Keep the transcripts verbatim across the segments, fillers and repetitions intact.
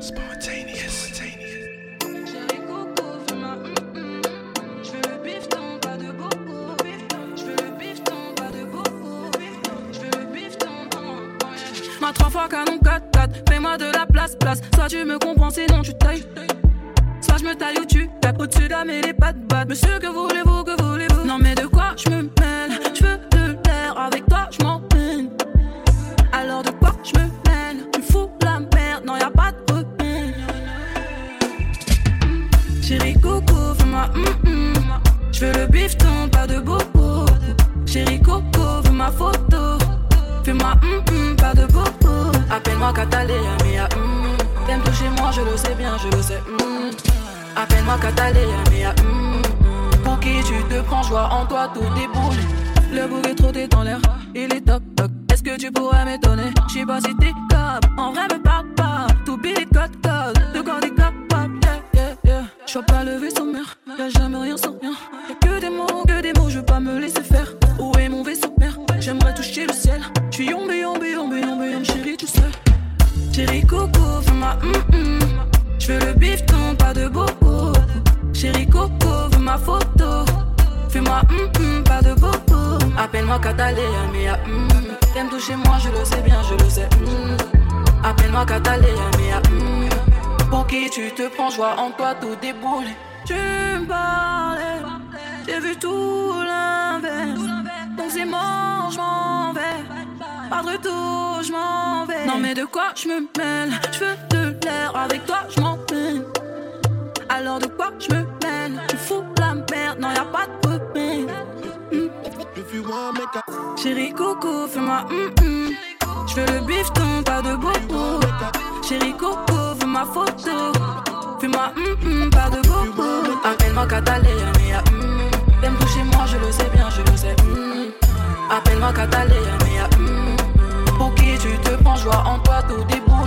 Spontaneous. Chérie coco, fais-moi hum-hum. J'veux le bifton, pas de bobo. J'veux le bifton, pas de bobo. J'veux le bifton, hum, ouais. Ma trois fois canon quatre quatre, fais-moi de la place, place. Soit tu me comprends, sinon tu tailles. Soit je me taille ou tu tapes au-dessus de la mêlée, pas de batte. Monsieur, que voulez-vous, que voulez-vous? Non mais de quoi je me mêle? J'veux de l'air, avec toi je m'en peine. Alors de quoi je me mêle? Tu fous la merde, non y'a pas de repère. Chérie coco, fais-moi hum-hum. J'veux le bifton, pas de bobo. Chérie coco, fais ma photo. Fais-moi hum-hum, pas de bobo. Appelle-moi Catalina, mia hum. T'aimes toucher moi, je le sais bien, je le sais hum. Appelle-moi Catalina, mia hum. Pour qui tu te prends, joie en toi, tout déboule. Le bouc est trotté dans l'air, il est toc toc. Est-ce que tu pourrais m'étonner? J'sais pas si t'es capable, en vrai me parle pas. Tout billet code code, de quoi t'es capable, yeah, yeah, yeah. J'vois pas le vaisseau mère, y'a jamais rien sans rien. Y'a que des mots, que des mots, je veux pas me laisser faire. Où est mon vaisseau mère? J'aimerais toucher le ciel. J'suis yombe, yombe, yombe, yombe, yombe, chérie, tu sais. Chérie coco, fais-moi hum-hum. J'veux le bifton, pas de bobo. Chérie coco, veux ma photo. Fais-moi hum-hum, pas de bobo. Appelle-moi Catalina, mia hum. T'aimes toucher moi, je le sais bien, je le sais hum. Appelle-moi Catalina, mia hum. Pour qui tu te prends, joie en toi, tout déboule. Tu me parlais, j'ai vu tout l'inverse. Donc c'est mort, j'm'en vais. Pas de retour, j'm'en vais. Non mais de quoi j'me mêle? J'veux de l'air, avec toi j'm'en peine. Alors de quoi j'me mêle? Tu fous la merde, non y'a pas de repère. mm. Chérie coco, fais-moi hum-hum. J'veux le bifton, pas de bobo. Chérie coco, fais ma photo. Fais-moi hum-hum, pas de bobo. Appelle-moi Catalina, mia hum. T'aimes toucher moi, je le sais bien, je le sais hum. Appelle-moi Catalina, mia hum. Pour qui tu te prends, joie en toi, tout déboule.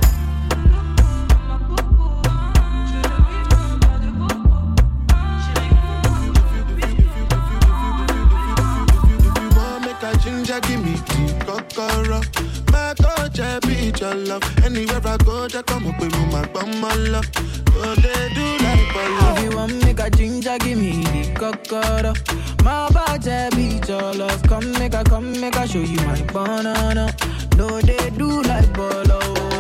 Ginger, give me the kokoro. My touch, I beat your love. Anywhere I go, just come up with me, my bum, my love. Oh, they do like follow. If you want make a ginger, give me the kokoro. My body beat your love. Come make a, come make a show you my banana. No, they do like bolo.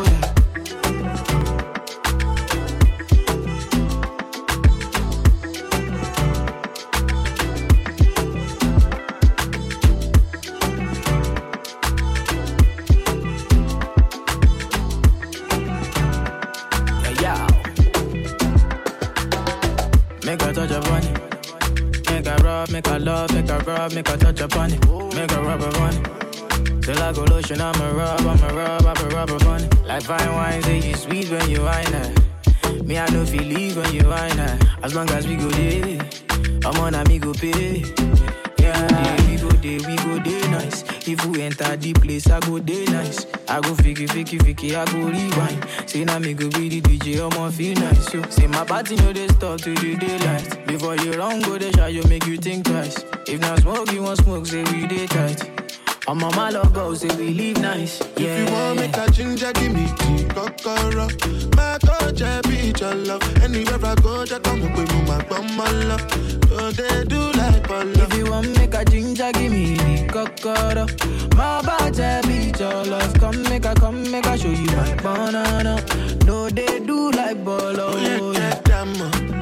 Make a touch upon it. Make a rub, make a love, make a rub, make a touch upon it. Make a rub upon it. Till I go lotion, I'm a rub, I'm a rub, I'm a rub upon it. Like fine wine, say you sweet when you wine it. Me, I know feel leave when you wine it. As long as we go there, I'm on a me go pay. Yeah, we go there, we go there nice. If we enter the place, I go there nice. I go fiki, fiki, fiki, I go rewind. Say now me go be the D J, I'ma feel nice. Yo, say my party no they stop till the daylight. Before you run, go they shot, you make you think twice. If not smoke, you want smoke, say we day tight. I'm on my love go, say we live nice. Yeah. If you want make a ginger, give me the kokoro. My touch, I beat your love. Anywhere I go, just come up with me, my bum, my love. Oh, they do like follow. If you want make a ginger, give me the kokoro. My body beat your love. Come make a, come make a show you my banana. No, they do like bolo. Oh, yeah, yeah, damn.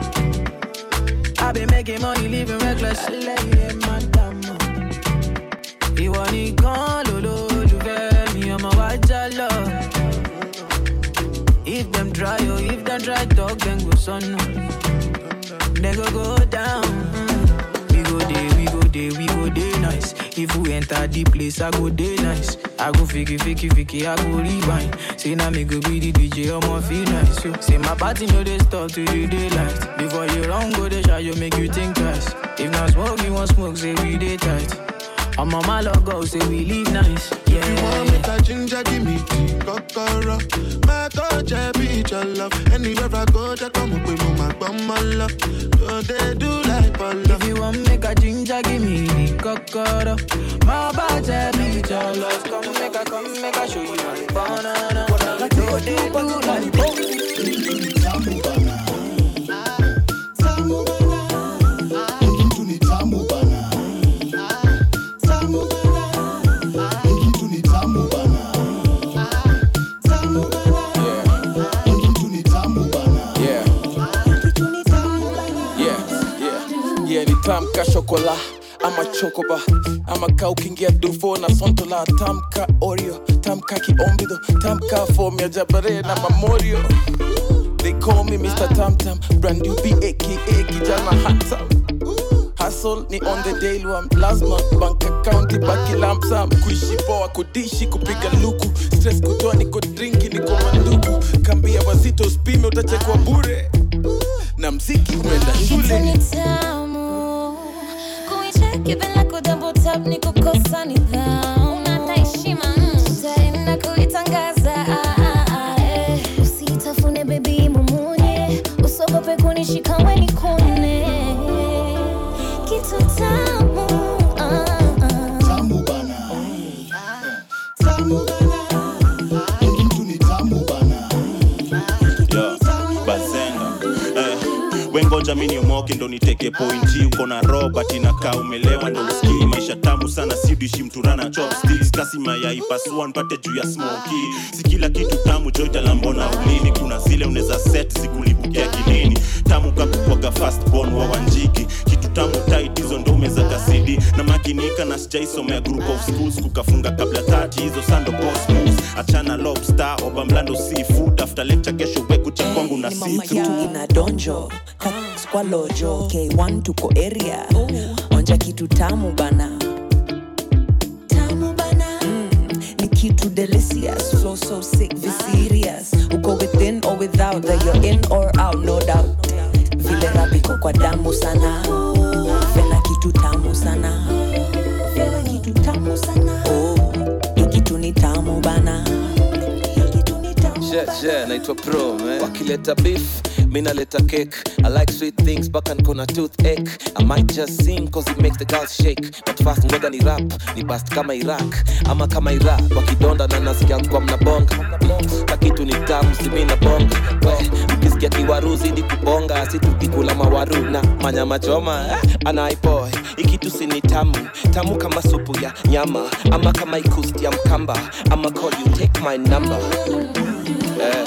I been making money, living reckless. Yeah, madam. Ìwọ nìkan lolólùfẹ́ mi, ọmọ wa jálọ. If them try, oh, if them try talk, then go sọnù. They go go down. We go there, we go there, we go there nice. If we enter the place, I go there nice. I go fiki, fiki, fiki, I go rewind. Say now me go be the D J, I'ma feel nice. Yo. Say my party no they stop till the daylight. Before you run, go they shot, you make you think twice. If not smoke, you want smoke, say we day tight. I'm on my logo, say we live nice. Yeah. If you want make a ginger, give me the kokoro. My touch, I beat your love. Anywhere I go, just come up with me, my bum, my love. Oh, they do like follow. If you want make a ginger, give me the kokoro. My body beat your love. Come make a, come make a show you my banana. No, they do like chokola ama chokoba ama ka ukiingia dufo na sontola tamka Oreo tamka kiombido tamka form ya Jabare na Mamorio. They call me Mister Tam Tam, brand new B A K A kijana handsome. Hustle ni on the daily one, lazima bank account ibaki lump sum. Kuishi poa kudishi kupiga luku, stress kutoa niko drinki niko manduku. Kambia wazito spime utachekwa bure, na mziki umeenda shule. Kibela kudambo tap niko kosa nidhamu. Unataishima utaenda kuitangaza. Usitafune baby mumunye, usogope kunishika we nikone. Kitu tamu tamu bana tamu bana kitu ni tamu bana. Yo, bazenga eh. Wengoja mini umoke ndo niteke pointi. Uko na Robert inakaa umelewa ndo usikii. Maisha tamu sana sidishi mturana chopsticks. Kasi mayai pasua nipate juu ya smoky. Si kila kitu tamu joita lambona ulini. Kuna zile uneza set zikulibukia kilini. Tamu kakukwaga fast born wa Wanjiki. Kitu tamu tight hizo ndo umeza kasidi. Na makinika na sijaisomea group of schools. Kukafunga kabla thati hizo sando boss moves. Achana lobster oba mlando seafood. After lecture kesho weku chakwangu na seafood. Ina donjo kwa lojo K one tuko area onja kitu tamu bana tamu bana mm, ni kitu delicious so so sick be serious uko within or without that you're in or out no doubt vile rabiko kwa damu sana fena kitu tamu sana fena kitu tamu sana oh ikitu ni tamu bana ikitu ni tamu yeah yeah naitwa pro man wakileta beef mina leta cake. I like sweet things, but can kona toothache. I might just sing cause it makes the girls shake. But fast ngoga ni rap, ni bast kama Iraq. Ama kama Iraq, wakidonda na nasikia kwa mnabonga. Kakitu ni tamu, si mina bonga. We, mkisikia kiwaru zidi kubonga. Si tukikula mawaru na manyama choma. Anaiboy, ikitu si ni tamu. Tamu kama supu ya nyama. Ama kama ikusti ya mkamba. Ama call you, take my number. Yeah.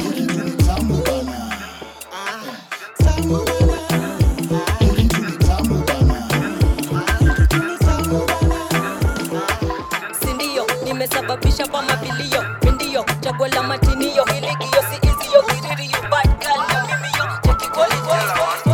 Sindio, nimesababisha kwa mabilio. Mindio, chaguo la matinio. Hiligio, si izio, kiririo. Bad girl, na mimio. Cheki koli, koli,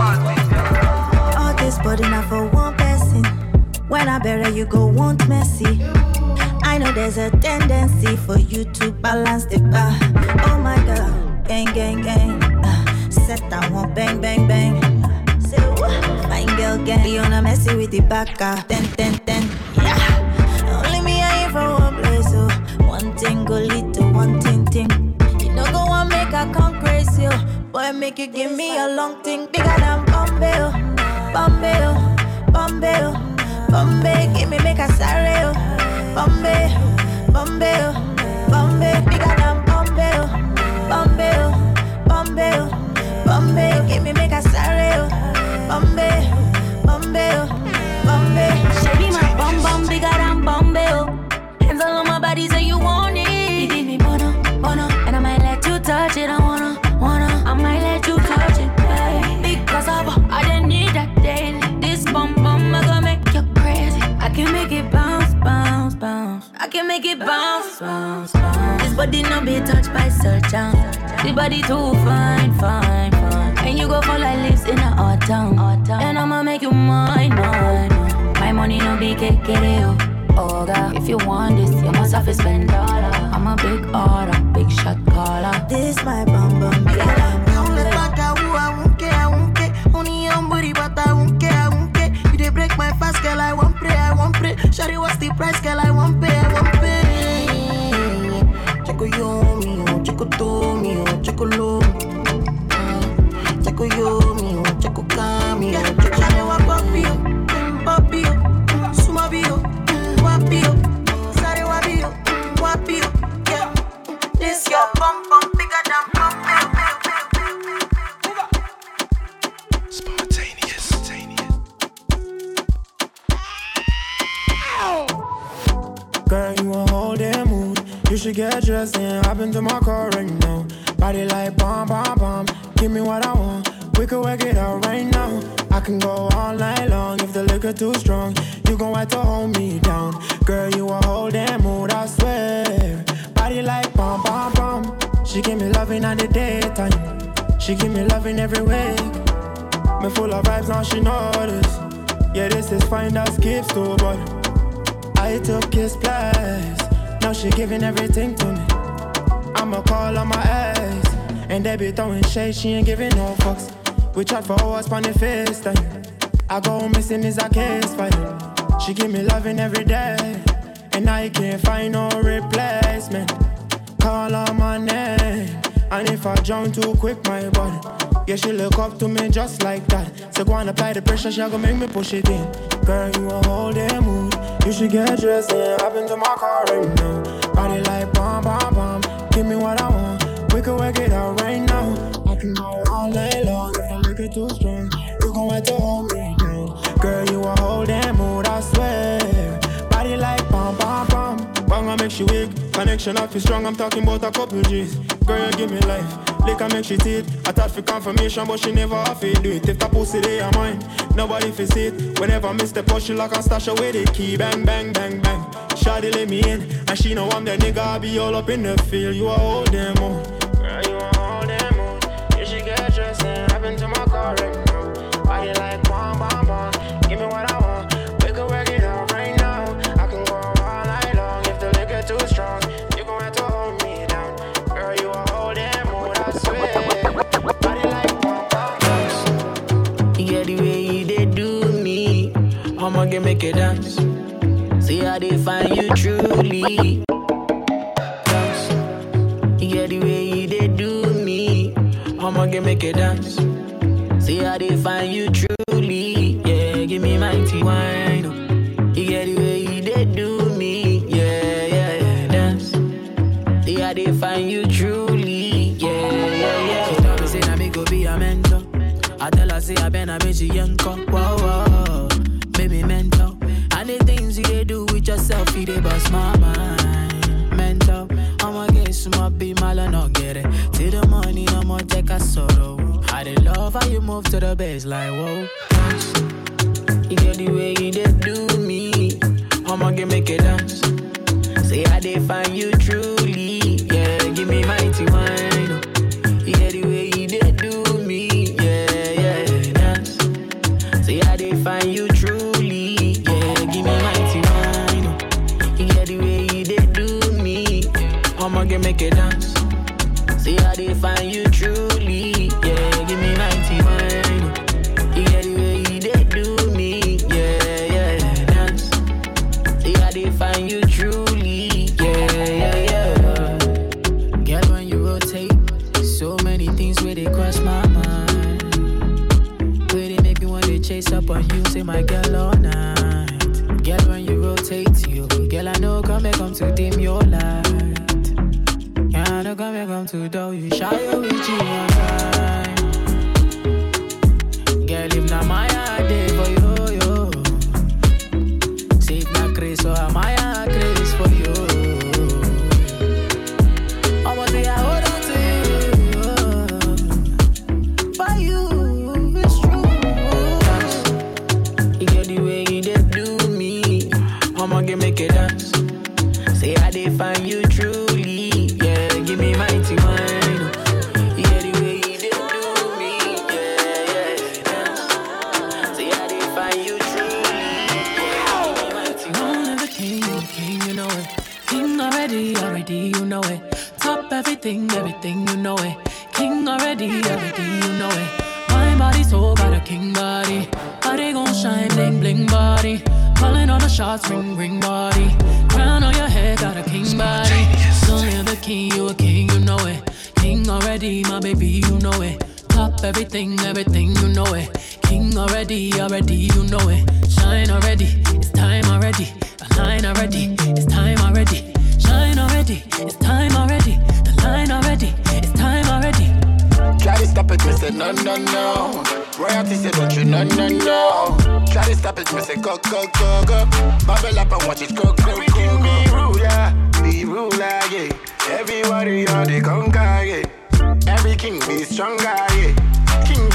koli. All this body not for one person. When I bury you go want messy. I know there's a tendency for you to balance the bar. Oh my God, gang, gang, gang. Uh, set that one, bang, bang, bang. Say what? Fine girl, gang. You wanna messy with the backer. Ten, ten, ten. Yeah. Only me and you for one place, so one thing go lead to one thing, thing. You know go on make her come crazy, oh. Boy, make you give me a long thing bigger than Bombay, oh. Bombay, oh. Bombay, oh. Bombay, give me make a sorry, oh. Bombay, Bombay, Bombay, bigger than Bombay, Bombay, Bombay, Bombay, give me make a sorry, Bombay, Bombay, Bombay. She be my bum bum bigger than Bombay. Hands all on my body, say you want it. You give me bono, bono, and I might let you touch it. I wanna, wanna, I might let you touch it, babe. Because of I didn't need that daily. This bum bum, I gonna make you crazy. I can make it bounce, bounce, bounce. I can make it bounce, bounce, bounce. This body not be touched by surgeon. This body too fine, fine, fine. And you go for like lips in the autumn, autumn. And I'ma make you mine, mine, mine. My money no be kekereo. Oh God, if you want this, you must have to spend dollar. I'm a big order, big shot caller. This my bum bum, yeah. Don't let back out, I won't care, I won't care. Only your body, but I won't care, I won't care. You dey break my fast, girl, I won't pray, I won't pray. Shawty, what's the price, girl, I won't pay, I won't pay. Checo yo mío, checo tú mío, checo lo. Checo yo mío, checo cambio. Checo wa papio, papio, sumabio, wapio, sare wabio, wapio. Yeah, this your bum bum bigger than bum. Spontaneous, spontaneous. Girl, you a whole damn mood. You should get dressed and hop into my car right now. Body like bomb, bomb, bomb. Give me what I want, We could work it out right now. I can go all night long if the liquor too strong. You gon' have to hold me down. Girl, you a whole damn mood, I swear. Body like bum, bum, bum. She give me loving at the daytime. She give me loving every week. Me full of vibes, now she notice. Yeah, this is fine, that skips too, but I took his place. Now she giving everything to me. I'ma call on my ex, and they be throwing shade, she ain't giving no fucks. We chat for hours on the FaceTime. I go missing is a case file. She give me loving every day, and I can't find no replacement. Call on my name, and if I drown too quick, my body, yeah, she look up to me just like that. So go and apply the pressure, she gonna make me push it in. Girl, you a whole damn mood. You should get dressed and hop into my car right now. Body like bomb, bomb, bomb. Give me what I want. We can work it out right now. I can go all night long if I make it too strong. You gon' have to hold me down. Girl, you a whole damn mood, I swear. Body like bomb, bomb, bomb. Bang, I make she weak. Connection up is strong. I'm talking about a couple G's. Girl, you give me life. Liquor make she teeth. I thought for confirmation, but she never have to do it. If that pussy they are mine, nobody fi see it. Whenever I miss the push, she like a stash away the key. Bang, bang, bang, bang. Shawty let me in, and she know I'm the nigga. I be all up in the field. You a whole damn mood. Girl, you a whole damn mood. You should get dressed and hop into my car right now. Body like bomb, bomb, bomb. Give me what I want. We can work it out right now. I can go all night long if the liquor too strong. You gon' have to hold me down. Girl, you a whole damn mood, I swear. Body like bomb, bomb, bomb. Yeah, the way you they do me, I'ma get make it dance. See how they find you truly. Yeah, the way you they do me, I'ma get make it dance. See how they find you truly. Yeah, give me mighty wine. Yeah, the way you they do me. Yeah, yeah, yeah, dance. See how they find you truly. Yeah, yeah, yeah. She tell me say na me go be a mentor. I tell her say I been a bitch yanko. Whoa, whoa, baby mentor. And the things you they do with yourself, you they bust my mind. Mental, I'ma get some up, be mal and not get it. Till the money, I'ma take a sorrow. I they love how you move to the bass like whoa. You get the way you they do me, I'ma get make it dance. Say how they find you truly. Yeah, give me mighty wine. You get the way you they do me. Yeah, yeah, dance. Say how they find you truly. Give me mighty wine. You get the way you they do me. I'ma get make it dance. See how they find you truly. Yeah, give me mighty wine. You get the way you they do me. Yeah, yeah, dance. See how they find you truly. Yeah, yeah, yeah. Girl, when you rotate, so many things where they cross my mind. Where they make me want to chase up on you, say my girl all night. Girl, when you rotate you, girl, I know come and come to dim your light. Yeah, I know come and come to do you shy with you on time. Girl, if not my day for you, yo. See if not crazy, so am I a crazy for you. I want to say I hold on to you. For you, it's true. You get the way you did do me, I'ma get make it dance. Say how they find you truly. Yeah, give me mighty wine. You get the way you did do me. Yeah, yeah, dance. Say how they find you truly. Yeah, give me mighty wine. I'm the king, the king, you know it. King already, already, you know it. Top everything, everything, you know it. King already, already, you know it. My body so got a king body. Body gon' shine, bling, bling body. Calling all the shots, ring, ring body. Crown on your head, got a king body. So you're the king, you a king, you know it. King already, my baby, you know it. Top everything, everything, you know it. King already, already, you know it. Shine already, it's time already. The line already, it's time already. Shine already, it's time already. The line already, it's time already. Try to stop it, me say no, no, no. Royalty say don't you, no, no, no. Try to stop it, me say go, go, go, go. Bubble up and watch it go, go, go, go. Be ruler, be ruler, yeah. Everybody on the conquer, yeah. Every king be stronger, yeah. King the ruler.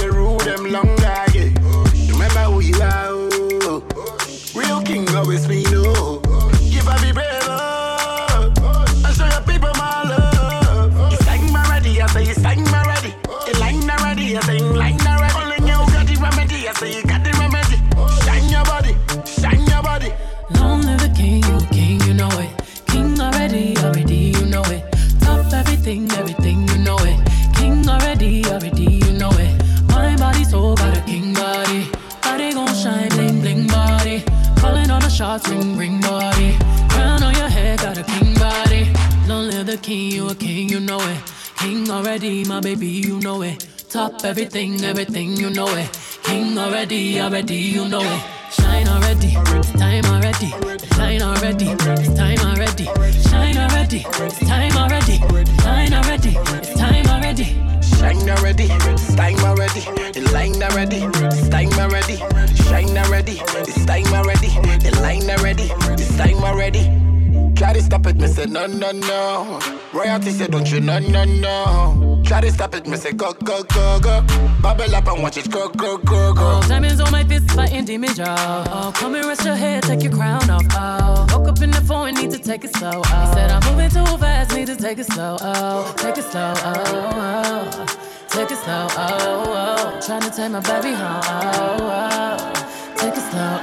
them longer, yeah. Remember who you are, oh. Real king always be no. Give a be brave, oh. I show your people my love. You sang my ready, I say you sang my ready. You line already, I say you line already. Only you got the remedy, I say you got the remedy. Shine your body, shine your body. Long live the king, you the king, you know it. King already, already, you know it. Top everything, everything, you know it. King already, already, you know it. My body so got a king body. Body gon' shine, bling, bling body. Calling all the shots, ring, ring body. Crown on your head, got a king body. Long live the king, you a king, you know it. King already, my baby, you know it. Top everything, everything, you know it. King already, already, you know it. Shine already, it's time already. Shine already, it's time already. Shine already, it's time already. Shine already, it's time already. Shine already, it's time already. The line already, it's time already. Shine already, it's time already. The line already, it's time already. Try to stop it, me say no, no, no. Royalty say don't you, no, no, no. Try to stop it, me say go, go, go, go. Bubble up and watch it go, go, go, go. Oh, diamonds on my fist fighting demons, y'all. Oh, come and rest your head, take your crown off. Oh, woke up in the phone, need to take it slow. Oh, said I'm moving too fast, need to take it slow. Oh, take it slow. Oh, oh. Take it slow. Oh, oh. Trying to take my baby home. Oh, oh. Take it slow.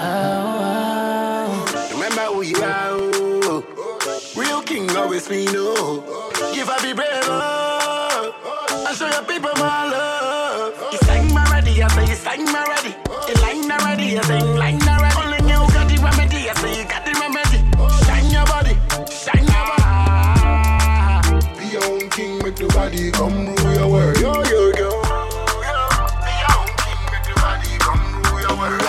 Oh, oh. Remember who you are. Oh. Real king always be no. Give a be brave. Oh. I show your people my love. You sang my ready, I say you sang my ready. You line already, I say you line already. Only you got the remedy, I say you got the remedy. Shine your body, shine your body. Be your own king, make the body come rule your world. Yo, yo, yo. Be your own king, make the body come rule your world.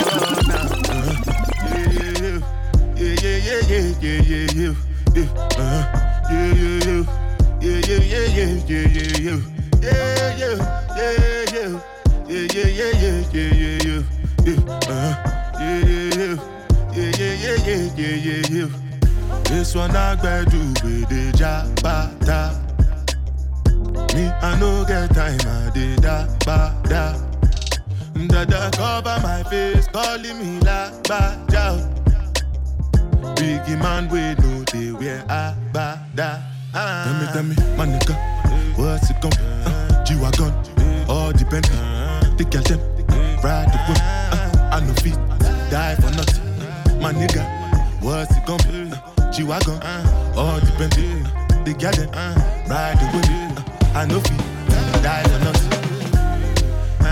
Yeah, yeah, yeah, yeah, yeah, yeah, yeah, yeah, uh, yeah, yeah, yeah, yeah, yeah, yeah, yeah, yeah, yeah. Yeah, yeah, yeah, yeah, yeah, yeah, yeah, yeah, yeah, yeah, yeah, uh, yeah, yeah, yeah, yeah, yeah, yeah, yeah, yeah. This one I gotta do with the jabata. Me, I no get time, I did da ba da. Dada cover my face, calling me la ba da. Biggie man, we know they wear a ba da. Tell me, tell me, my nigga, what's it gon' be? Uh, G-Wagon, all the Bentley, the girl them, ride the whip. Uh, I no fit, die for nothing. My nigga, what's it gon' be? Uh, G-Wagon, all the Bentley, the girl them, ride the whip. Uh, I no fit, die for nothing.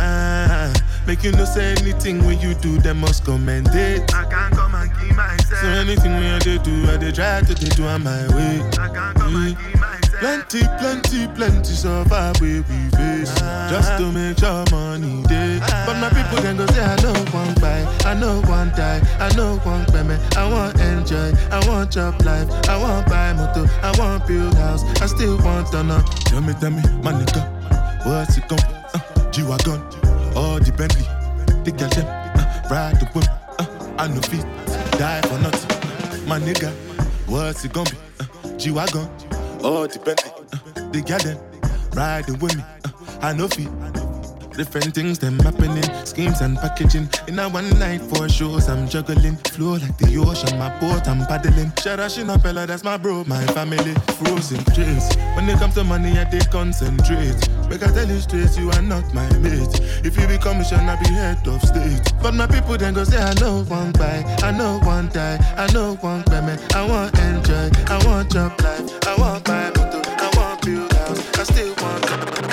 Uh, make you no say anything when you do, them must commend it. I can't come and keep myself. So anything when I do, I they try to they do on my way. I can't come and keep myself. Plenty, plenty, plenty survive where we face, ah, just to make sure money day. Ah, but my people then go say I know one buy, I know one die, I know one payment. I want enjoy, I want job life, I want buy motor, I want build house, I still want to know. Tell me, tell me, my nigga, what's it gon' be? Uh, G-Wagon, all the Bentley, the girl them, uh, ride the whip. Uh, I no fit, die for nothing. My nigga, what's it gon' be? Uh, G-Wagon. Oh, the Bentley, uh, the garden, riding with me, uh, I know feet. Different things, them happening, schemes and packaging. In a one night, four shows, I'm juggling. Flow like the ocean, my boat, I'm paddling. Sharashin Appella, that's my bro, my family. Frozen dreams. When it comes to money, I take concentrate. Make I tell you straight, you are not my mate. If you become a shall I be head of state. But my people then go say, I know one buy, I know one die, I know one payment. I want enjoy, I want job life, I want buy motor, I want build house, I still want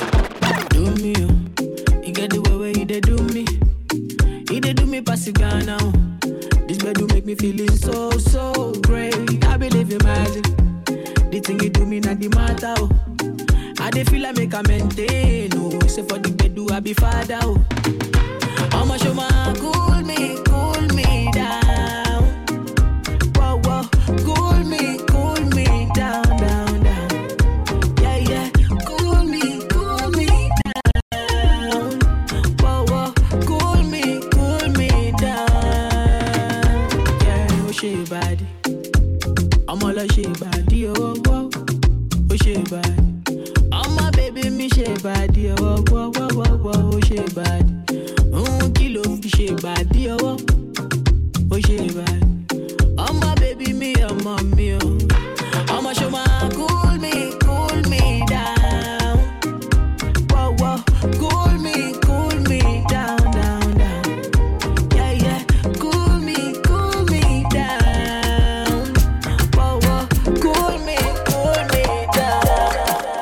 to do me, oh. You get the way where you they do me. You they do me pass it down now. This bed do make me feeling so, so great. I believe in magic. The thing you do me not the matter, oh. I they feel like make a maintain, oh. Say for the bed do I be father, oh. I'ma show my cool me, cool me down. Whoa, whoa, cool me, cool me down, down, down. Yeah, yeah, cool me, cool me down. Whoa, whoa, cool me, cool me down. Yeah, oh she body, I'm all a she body, oh, whoa, oh she body. I'm my baby, me she body, oh, whoa, whoa, whoa, whoa, oh she body. she bad, yo. Oh, she bad. Oh, my baby, me, oh, mommy, oh. I'ma show my cool me, cool me down. Whoa, whoa, cool me, cool me down, down, down. Yeah, yeah, cool me, cool me down. Whoa, whoa, cool me, cool me down.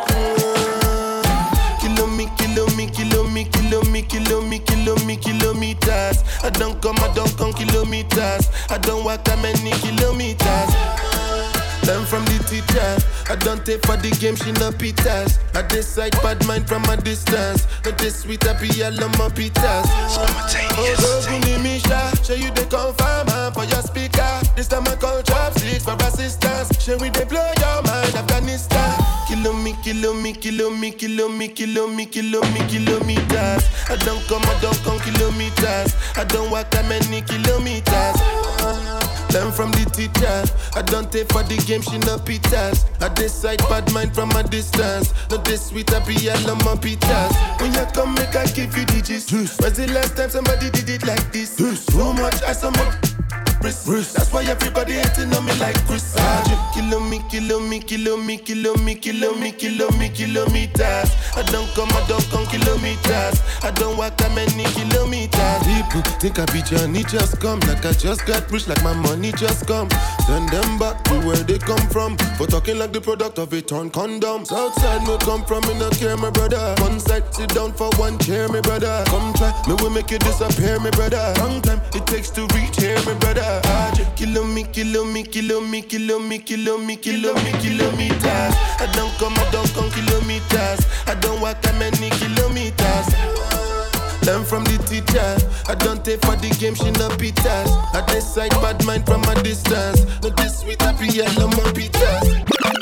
Kilo me, kilo me, kilo me, kilo me, kilo me, kilo me, kilometers. I don't come, I don't come kilometers. I don't walk that many kilometers. Learn from the teacher. I don't take for the game, she no pitas. I decide bad mind from a distance. Not this sweet, I be all on my pitas. Spontaneous. Oh, go, Misha. Show you the confirm for your speaker. This time I call chopsticks for assistance. Show we they blow your mind, Afghanistan. Kilo me, kilo me, kilo me, kilo me, kilo me, kilo me, kilometers. I don't come, I don't come kilometers. I don't walk that many kilometers. Learn from the teacher. I don't take for the game, she no pitas. I decide bad mind from a distance. Not this sweet, I be all on my pitas. When you come, make I give you digits. When's the last time somebody did it like this? Too much, I some more. That's why everybody hating on me like Chris. Kilo me, kilo me, kilo me, kilo me, kilo me, kilo me, kilometers. I don't come, I don't come kilometers. I don't walk that many kilometers. People think I be Johnny, just come. Like I just got rich, like my money just come. Send them back to where they come from. For talking like the product of a torn condom. Southside me come from, me no care, my brother. One side, sit down for one chair, my brother. Come try, me will make you disappear, my brother. Long time it takes to reach here, my brother. Kilo me, kilo me, kilo me, kilo me, kilo me, kilo me, kilometers. I don't come, I don't come kilometers. I don't walk that many kilometers. Learn from the teacher. I don't take for the game, she no pitas. I decide bad mind from a distance. Not this sweet, I be all on my pitas.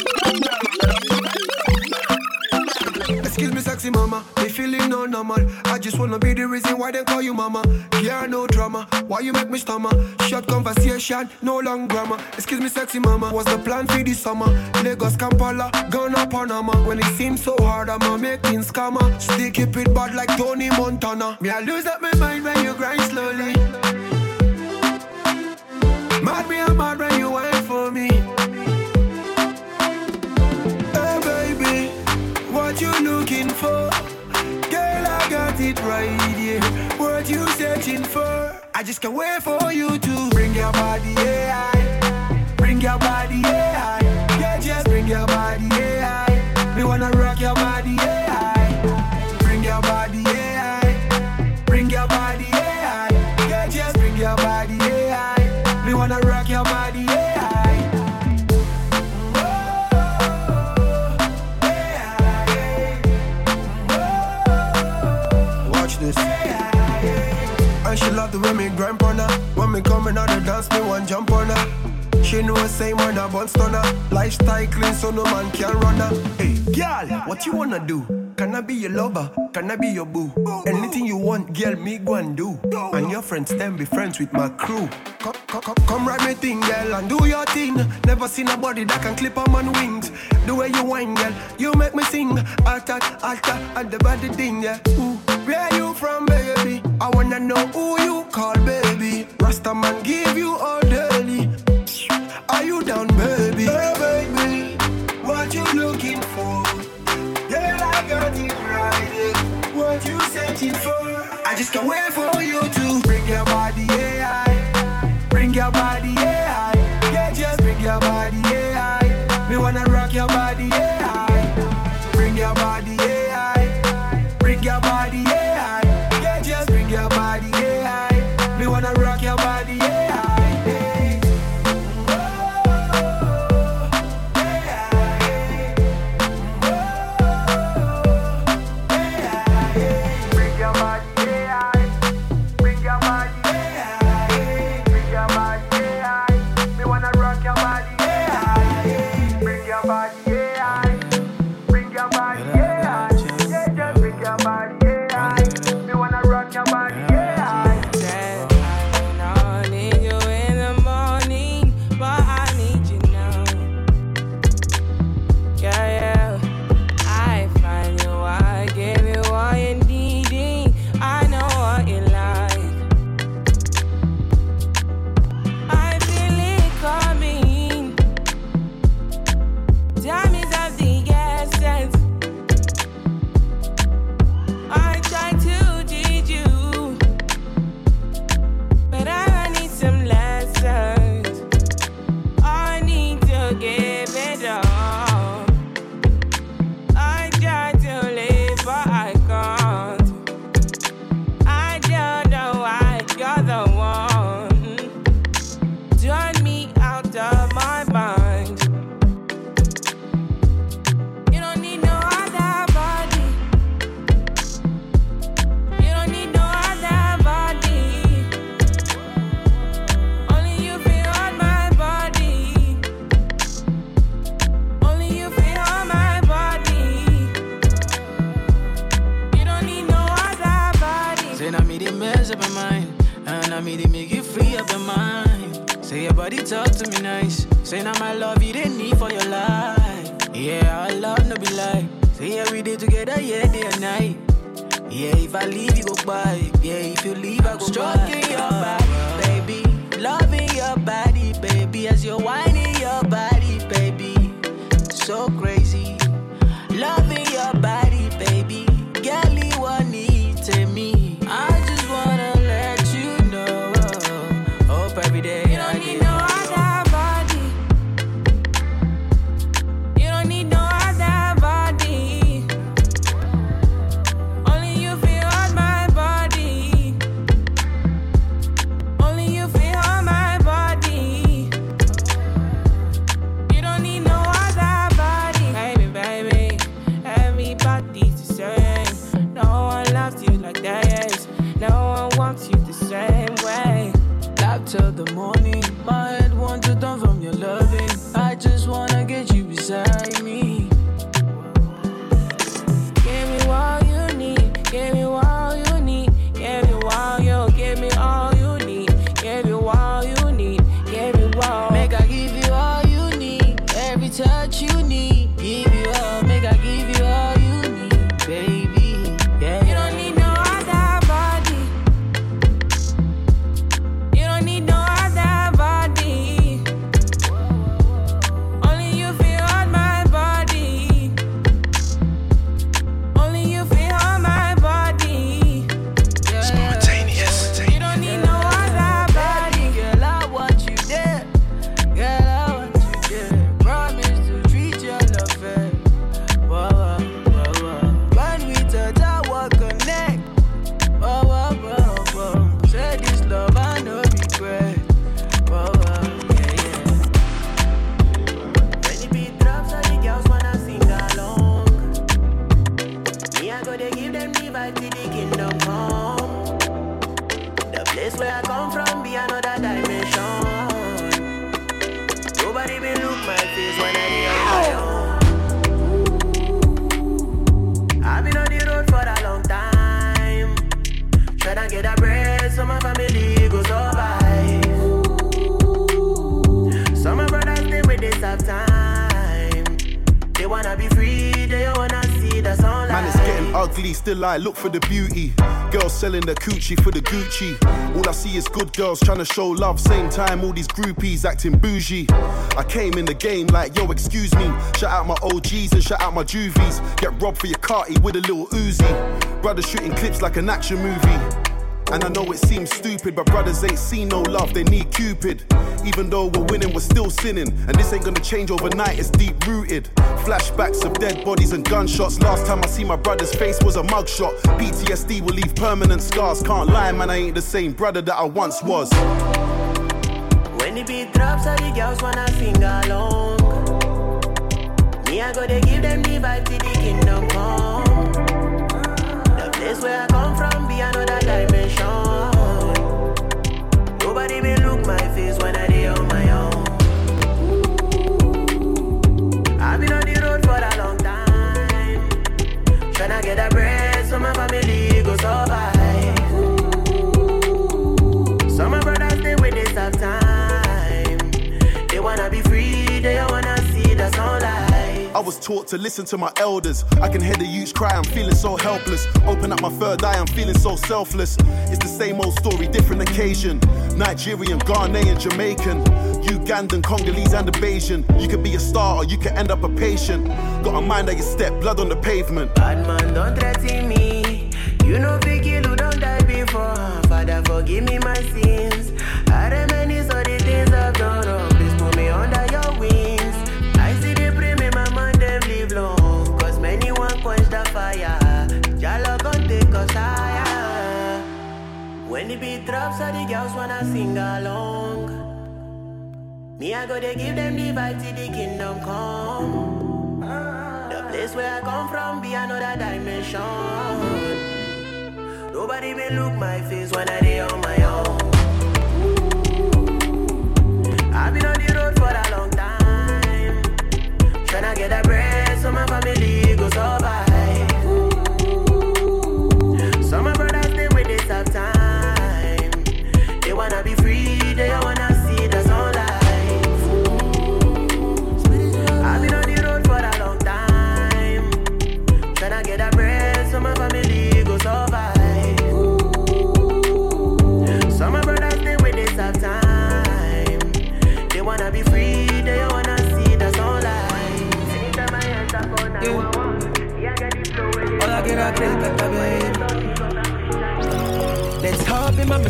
Excuse me, sexy mama, me feeling no normal. I just wanna be the reason why they call you mama. Yeah, no drama, why you make me stammer? Short conversation, no long grammar. Excuse me, sexy mama, what's the plan for this summer? Lagos, Kampala, Ghana, Panama. When it seems so hard, I'm a making scammer. Still keep it bad like Tony Montana. Me, I lose up my mind when you grind slowly. Mad me, I'm mad when you whine for me. Hey baby, what you looking for? Girl, I got it right here. What you searching for? I just can't wait for you to bring your body, yeah. Bring your body, yeah. Yeah, just bring your body, yeah. Me wanna rock your body, yeah. Bring your body, yeah. Bring your body, yeah. Yeah, just bring your body, yeah. Me wanna rock your body, yeah. This. And she love the way me grind on her. When me coming out the dance, me one jump on her. She know the same when I bun stunner. Lifestyle clean so no man can run her. Hey, girl, what you wanna do? Can I be your lover? Can I be your boo? Anything you want, girl, me go and do. And your friends then be friends with my crew. Come, come, come, come ride me thing, girl, and do your thing. Never seen a body that can clip on man wings. The way you whine, girl, you make me sing. Alta, alta, and the body thing, yeah. Ooh. Where you from, baby? I wanna know who you call, baby. Rasta man give you all daily. Are you down, baby? Hey, baby, what you looking for? Girl, I got it right here. What you searching for? I just can't wait for you to bring your body, yeah. Bring your body, yeah. Yeah, just bring your body, yeah. Me wanna rock your body, yeah. Bring your body, yeah. Bring your body, yeah. Yeah, just bring your body, yeah. Me wanna rock your body, yeah. talk to me nice. Say now my love you didn't need for your life. Yeah, our love no be lie. Say every day together, yeah, day and night. Yeah, if I leave you go by. Yeah, if you leave I go stroking by. Your body, baby. Loving your body, baby. As you're whining your body, baby. So crazy. Loving your body, baby. Girl, you want need to me. I just wanna let you know. Hope every day you don't I need no other body. You don't need no other body. Only you feel on my body. Only you feel on my body. You don't need no other body. Baby, baby, everybody's the same. No one loves you like that, yes. No one wants you the same way. Love till the morning. My head wants to turn from your loving. I just wanna get you beside me. Give me all you need. Give me all you need. Give me all you. Give me all you need. Give me all you need. Give me all. Make I give you all you need. Every touch you need. Give you all. Make I give you all you need, baby. Yeah. You don't need no other body. You don't need no other body. Only you feel on my body. Only you feel on my body. Yeah. Spontaneous. You don't need no other body. Girl, I want you there. Girl, I want you there. Promise to treat your love fair. Whoa, whoa, whoa, whoa. When we touch, I will connect. Whoa, whoa, whoa, whoa. Say this love, I no regret. Whoa, whoa, yeah, yeah. When the beat drops, all the girls wanna sing along. Me, I go to give them the vibe till the kingdom come. The place where I come from be another dimension. Nobody will look my face when I hear my own. I've been on the road for a long time. Tryna get a bread so my family go survive. Some of my brothers they with this tough time. They wanna be free, they wanna see the sunlight. Man, it's getting ugly, still I look for the beauty. Girls selling the coochie for the Gucci. All I see is good girls trying to show love. Same time, all these groupies acting bougie. I came in the game like, yo, excuse me. Shout out my O Gs and shout out my juvies. Get robbed for your carty with a little Uzi. Brothers shooting clips like an action movie. And I know it seems stupid, but brothers ain't seen no love, they need Cupid. Even though we're winning, we're still sinning. And this ain't gonna change overnight, it's deep rooted. Flashbacks of dead bodies and gunshots. Last time I see my brother's face was a mugshot. P T S D will leave permanent scars. Can't lie, man, I ain't the same brother that I once was. When the beat drops, all the girls wanna sing along. Me, I go to give them the vibe till the kingdom come. The place where I come from be another dimension. Nobody will look my face when I dey on my own. I've been on the road for a long time. Tryna get a bread so my family go survive. Some of my brothers they with this tough time. They wanna be free, they wanna see the sunlight. I was taught to listen to my elders. I can hear the youths cry, I'm feeling so helpless. Open up my third eye, I'm feeling so selfless. It's the same old story, different occasion. Nigerian, Ghanaian, Jamaican, Ugandan, Congolese and a Bayesian. You could be a star or you could end up a patient. Got a mind that you step, blood on the pavement. Bad man, don't threaten me. You know big kill who don't die before. Father, forgive me my sins. I reminisce all the things I've done wrong. Please put me under your wings. I see the pray me my man them live long. Cause many won't quench the fire. Jalo gon' take us higher. When the beat drops, all the girls wanna sing along. Me, I go to give them the vibe till the kingdom come. The place where I come from be another dimension. Nobody will look my face when I dey on my own. I've been on the road for a long time. Tryna get a bread so my family go survive. Some of my brothers they with this tough time. They wanna be free, they wanna see the sunlight.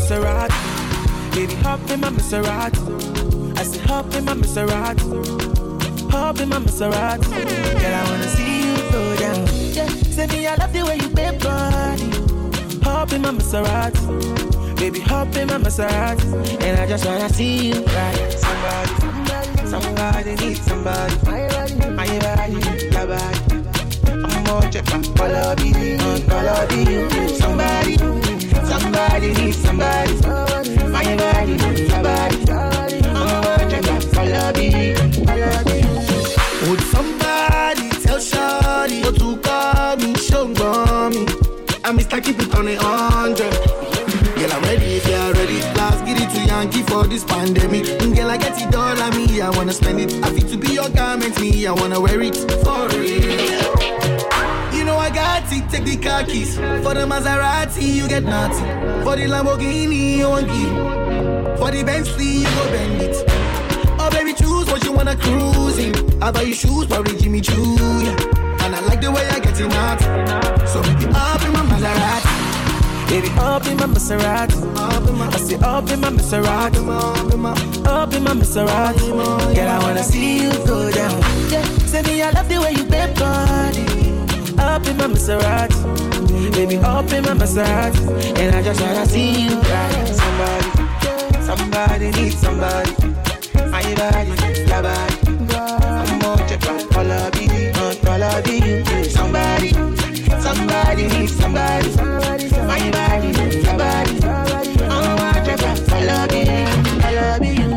Maserati. Baby, hop in my Maserati. I said, hop in my Maserati. Hop in my Maserati. Girl, I wanna see you go down. Yeah, say me, I love the way you bend body. Hop in my Maserati. Baby, hop in my Maserati. And I just wanna see you ride. Somebody, somebody needs somebody. My body, my body, your body. I'm more check my color, be color, be you. Somebody, somebody needs somebody. My body, your body. I'm more check my color, be color, be you. Would somebody tell Shawty what to call me, show me? I miss like keep it on a hundred. Girl, I'm ready if you're ready. Last get it to Yankee for this pandemic. Girl, I get it all on me, I wanna spend it. I feel to be your garment, me, I wanna wear it for real. You know I got it, take the car keys. For the Maserati, you get nothing. For the Lamborghini, you won't give. For the Bentley, you go bend it. Oh baby, choose what you wanna cruise in. I buy you shoes, probably Jimmy Choo, yeah. And I like the way I get it out. So baby, up in my Maserati. Baby, up in my Maserati. I say up in my Maserati. Up in my Maserati. Girl, I wanna see you go down. Yeah, say me, I love the way you bend body. Up in my Maserati. Baby, up in my Maserati. And I just wanna see you ride. Somebody, somebody needs somebody. My body, your body. I'm more check my color, be color, be you. Somebody, somebody needs somebody. My body, your body. I'm more check my color, be color, be you.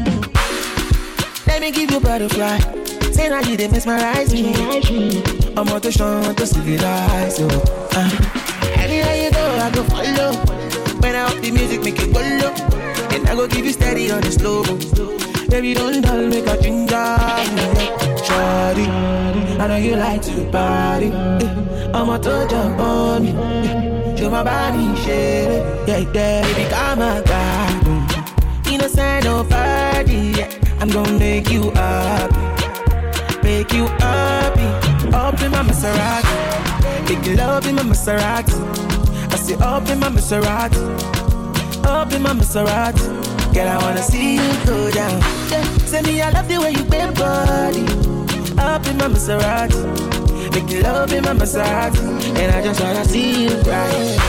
Let me give you butterfly. Say now you did mesmerize me. I'm out to show to civilize you. Uh. Anywhere you go, I go follow. When I up the music, make it go low. And I go give you steady on the slow. Baby, don't dull, make a ginger. Shawty, I know you like to party. I'm out to jump on me. Show my body, shit. Yeah, yeah, baby, come on, God. Innocent, no party. Yeah. I'm gonna make you happy. Make you happy. Up in my Maserati. Make you love in my Maserati. I say up in my Maserati. Up in my Maserati. Girl, I wanna see you go down. Yeah, say me, I love the way you bend body. Up in my Maserati. Make you love in my Maserati. And I just wanna see you ride.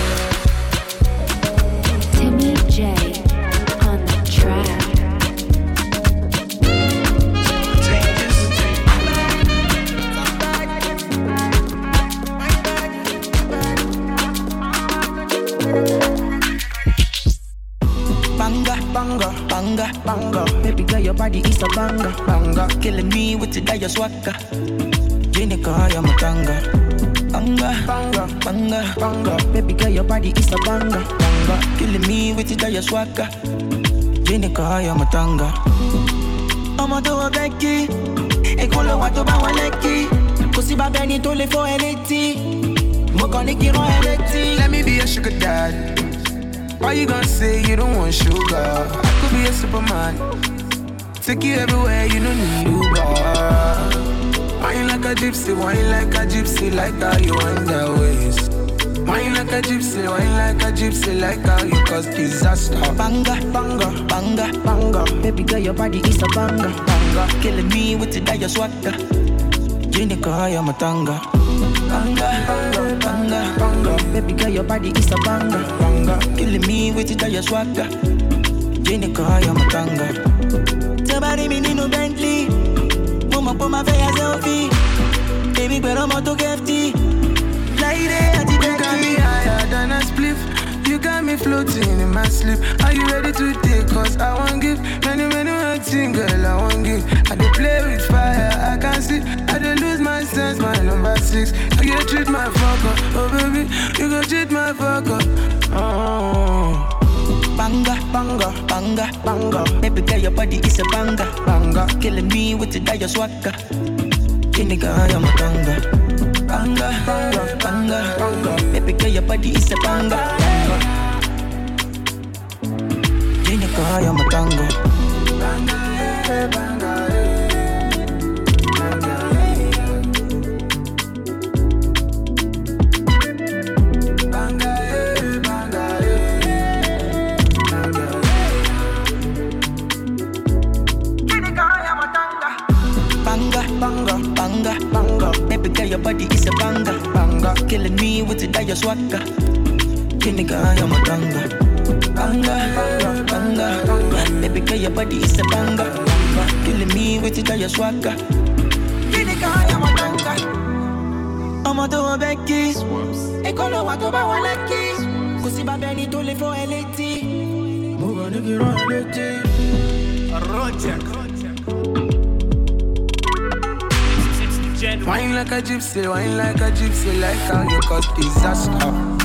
Timmy J on the track. Banga, banga, banga. Baby girl, your body is a banga, banga. Killing me with the dire swagger. Jenica, I'm a tanga. Banga, banga, banga, banga. Baby girl, your body is a banga, banga. Killing me with the dire swagger. Jenica, I'm a tanga. I'm a do a becky. E kolo wato ba waleki. Kosi ba beni tole for eleti. Mo koniki ro eleti. Let me be a sugar daddy. Why you gonna say you don't want sugar? I could be a superman. Take you everywhere, you don't need Uber. Wine like a gypsy, wine like a gypsy, like how you wind that waist. Wine like a gypsy, wine like a gypsy, like how you cause disaster. Banga, banga, banga, banga. Baby girl, your body is a banga, banga. Killing me with the dire swagger. Jenica, I'm a tanga. Banga, banga, banga, banga. Baby girl, your body is a banga, banga. Killing me with it, your swagger. Jenica, I'm a tanga. Somebody me need no Bentley. Mama put my face selfie. Baby, but I'm out to Kefty. Lady, I did you got me higher than a spliff. You got me floating in my sleep. Are you ready to take? Cause I won't give. Many, many, many things, girl, I won't give. I dey play with fire, I can't see. I dey lose my sense, my number six. I get treat my fucker. Oh, baby, you go treat my fucker. Oh. Banga, banga, banga, banga. Baby girl, your body is a banga, banga. Killing me with the dire swagger. Jenica, I'm a tanga. Banga, banga, banga, banga. Baby girl, your body is a banga, banga. Jenica, I'm a tanga. Banga, banga, banga, banga. Banga, banga, banga. Baby girl, your body is a banga, banga. Killing me with the dire swagger. Kinika, you're my tanga. Banga, banga, banga. Baby girl, your body is a banga, banga. Killing me with the dire swagger. Kinika, you're my tanga. I'm a do a big kiss. E colo what over one like kiss. Così va bene tu le for L T. Move on if you're on L T. Roger. Wine like a gypsy, wine like a gypsy, like how you cause disaster.